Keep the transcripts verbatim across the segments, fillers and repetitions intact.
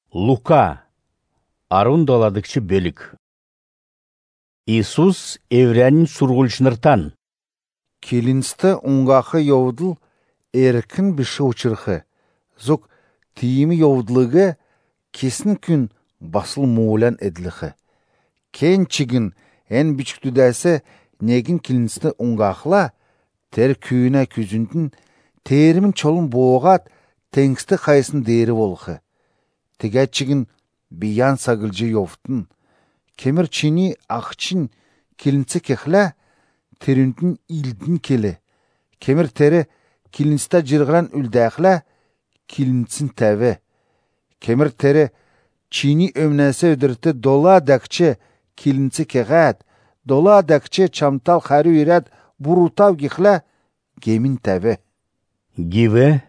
Luka, arun doladıkçı bölük. Иисус еврянин сургульшныртан. Келінсті ұңғақы еуділ әркін біші ұчырқы. Зұқ тиімі еуділігі кесін күн басыл муылан әділіқі. Кен чигін ән бичіктүдәсі негін келінсті ұңғақыла тер күйіне күзіндің терімін чолын боғат тәңкісті қайсын дері болқы. Тегәт чигін биян сағылжы еуфтын. Кемір чини ақчин келінсі кехлі теріндің илдің келі. Кемір тері келінсті жырғыран үлдәқлі келінсін тәві. Кемір тері чини өмнәсі өдірті дола дәкче келінсі кеғәд. Дола дәкче чамтал қару ирәд бұрутав кехлі гемін тәві. Гиві,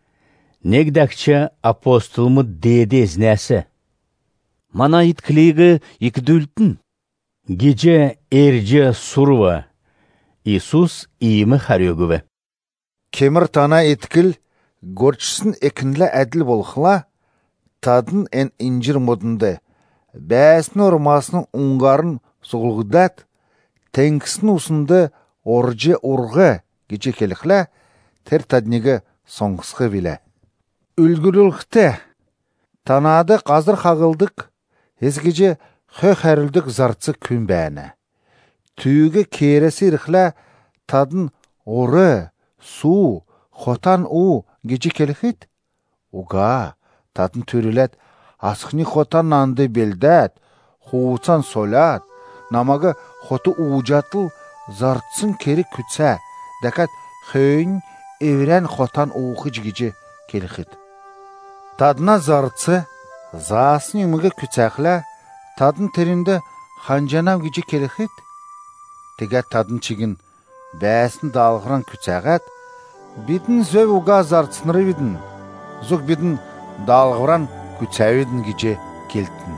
негдәкче апостолмы деде знәсі. Мана иткілігі икдүлтін. Геже эрже сурва. Иисус иімі харёгіві. Кемір тана еткіл горчысын екінлі әділ болқыла, тадын ән инжір модынды. Бәсін ормасының ұңғарын сұғылғыдат, тәңкісін ұсынды орже орғы гече келіқлі, тер таднегі соңғысқы білі. Үлгірілікті, танады қазір қағылдық, езгеже хөх әрілдік зарцы күн бәні. Түйігі кересі ріқлі тадын оры, су, хотан у гече келіқет. Уға, тадын түрілет, асқыны хотан нанды белдәт, хууцан солят, намағы хоты уғжатыл зарцын кері күтсә, дәкәт хүйін еврен хотан уғы жігеже келіқет. Тадына зарцы, засын үмігі күтсәқлі, тадын терінде ханжанав гече келіқет. Тегәт тадын чигін бәсін далғыран күтсәғат, бетін зөв уға зарцыныры бетін, зұқ бетін далғыран күтсәветін гече келттін.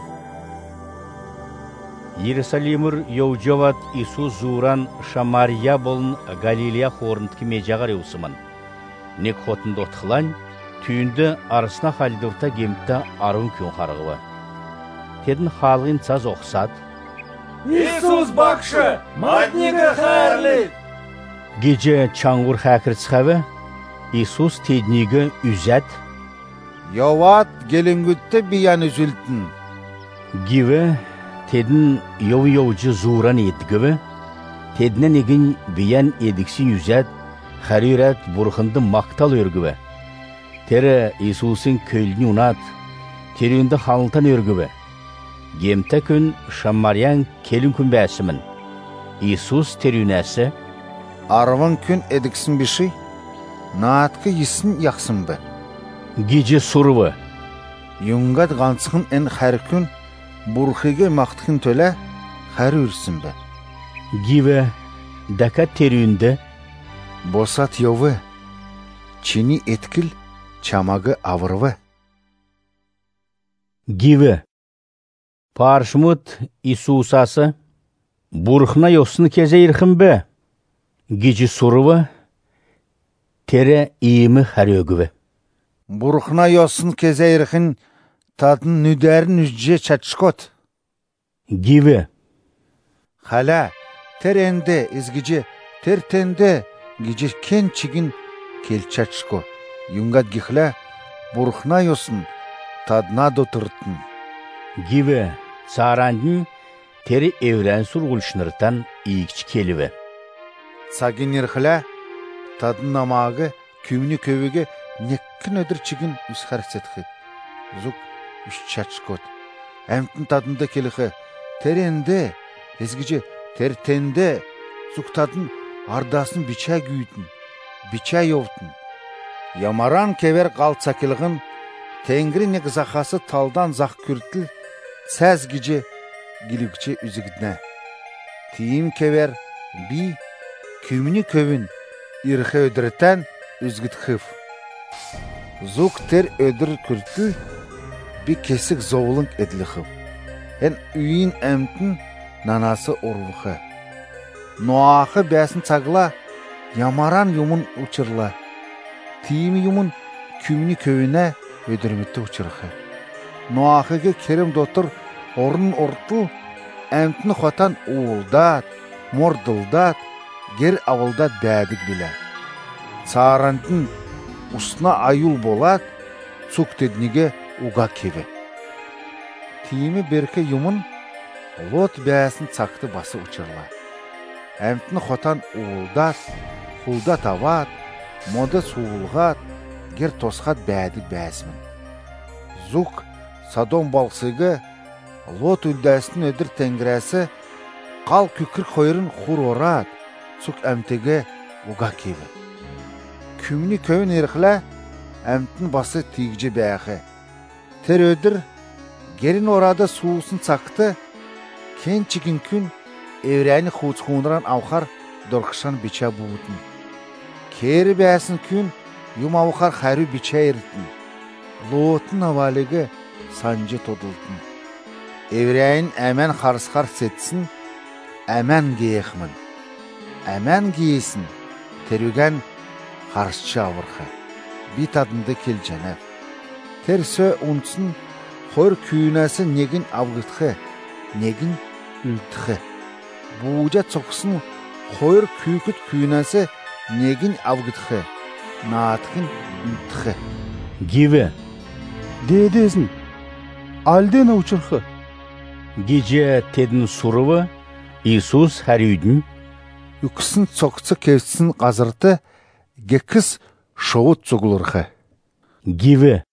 Иерусалимыр еужават Иисус зуран Шамария болын Галилия хорындки межағар еусымын. Нек хотынды отқылан, түйінді арысына халдырта кемтті арын күн қарғыва. Тедін халғын саз оқсат. Иисус бақшы, матнегі қайырлы! Геже чаңғыр хәкірцқавы, Иисус теднігі үзәт. Яват гелінгүтті биян үзілтін. Гиві, тедін йоу-йоужы зуран едгіві, тедінен егін биян едіксін үзәт, харират бұрқынды мақтал өргіві. Тері Иисусын көйліні ұнат, терінді халынтан өргіві. Гемті күн Шамариян келін күн бәсімін. Иисус терінәсі. Арван күн едіксін біші, наатқы есін яқсын бі. Геже сұрывы. Юңғат ғансықын ән қәр күн, бұрқыға мақтықын төлі, қәр үрсін бі. Гиві, дәкәт терінді. Босат йовы, чини еткіл, чамағы авырвы. Гиві. Паршмут Иисусасы, бұрқына йосын кезе ерхін бі. Геже сұрывы, тере иімі харёгіві. Бұрқына йосын кезе ерхін тадын нүдәрін үзже чатшкот. Гиві. Хала, тер әнді, ізгіже, тер тәнді, геже кен чигін кел чатшко. Юңгат гихла, бұрқына йосын тадына дотырттын. Гиві, царандың тері еврен сургульшныртан иікчі келіві. Сагин ерхіла, тадын намағы күміні көвіге неккін өдір чигін үс харсетхет. Зұқ үш чатшкот. Әмтін тадында келіхі, тер әнді, езгіже тер тәнді, зұқ тадын ардасын бича күйітін, бича йовтын. Ямаран кевер қалтса келіғін, тәңгірі нек зақасы талдан зақ күртіл, сәз геже гілігіче үзігідіне. Тиім кевер би күміні көвін ирхе өдірітен үзгід қыф. Зук тер өдір күртіл би кесік зоулынг әділі қыф. Ән үйін әмтін нанасы орвықы. Ноақы бәсін цагыла ямаран юмын ұчырла. Тиім юмын күміні көвіне өдірметті ұчырқы. Ноахыге керем дотыр орын ортыл, әмтіні хотан уылдат, мордылдат, гер авылдат бәдік біле. Царантын ұсына аюл болат, цуктедніге уға кебе. Тиімі берке юмын, Лот бәсін цақты басы ұчырла. Әмтіні хотан уылдат, хулдат ават, мода суылғат, гер тосқат бәдік бәсімін. Зук Содом балсыгы, Лот үлдәсін өдір тәңгірәсі, қал күкір қойырын құр орат, цук әмтеге уға кебе. Күміні көвін ерқілі, әмтін басы тигже бәқі. Тер өдір, герін орада суылсын цақты, кен чигин күн еврейни хуцхунран авхар дорқышан бича буутын. Кері бәсін күн юм авхар хару бича ерітін. Лотын авалығы санжы тодылтын. Еврейн әмән қарысқар сетсін, әмән гейхмін. Әмән гейсін, терюген қарысчы авырқы. Бит адынды кел жәнәп. Терсі ұнтсын, қор күйінәсі негін авғытқы, негін үлтіқі. Бұғыжа цоқсын, қойыр күйкіт күйінәсі негін авғытқы, наатқын үлтіқі. Гиве. Дедезін, алден аучырқы. Геже тедін сұрывы, Иисус харюдін. Үкісін цоқсы кевсін қазырты, гекіс шоуыт цуғылырқы. Гиве.